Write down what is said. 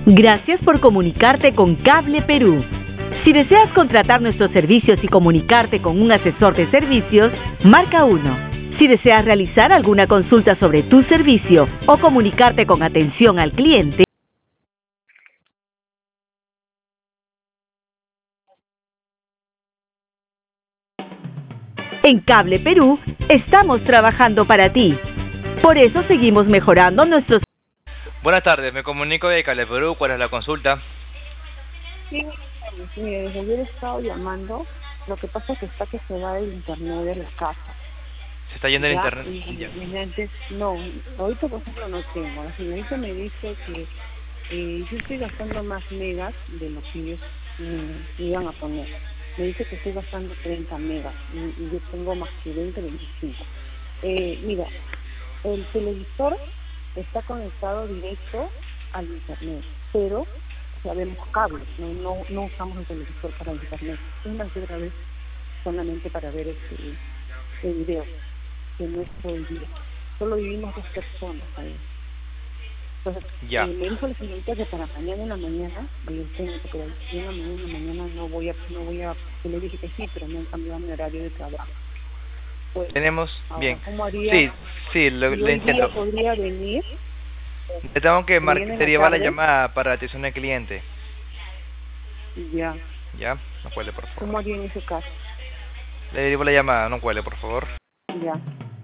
Gracias por comunicarte con Cable Perú. Si deseas contratar nuestros servicios y comunicarte con un asesor de servicios, marca 1. Si deseas realizar alguna consulta sobre tu servicio o comunicarte con atención al cliente, en Cable Perú estamos trabajando para ti. Por eso seguimos mejorando nuestros... Buenas tardes, me comunico de Cable Perú. ¿Cuál es la consulta? Sí, mire, desde ayer he estado llamando. Lo que pasa es que está que se va el internet de la casa. ¿Se está yendo el ¿Ya? internet? Y antes, no, ahorita por ejemplo no tengo. La señorita me dice que yo estoy gastando más megas de lo que ellos me iban a poner. Me dice que estoy gastando 30 megas y yo tengo más que 25. Mira, el televisor está conectado directo al internet, pero sabemos cables, no usamos el televisor para el internet. Una y otra vez solamente para ver el video, que no es todo el día. Solo vivimos 2 personas ahí. Entonces, Ya. me dijo la señorita que para mañana en la mañana, yo tengo que en la mañana no voy a, yo le dije que sí, pero me han cambiado mi horario de trabajo. Pues, Tenemos, ahora, bien. ¿cómo haría? Sí, Si lo hoy día entiendo. podría venir. Te tengo que Viene en la derivar la tarde. llamada para atención al cliente. Ya. ¿Ya? No cuele, por ¿Cómo favor. haría en ese caso? Le derivo la llamada, no cuele, por favor. Ya.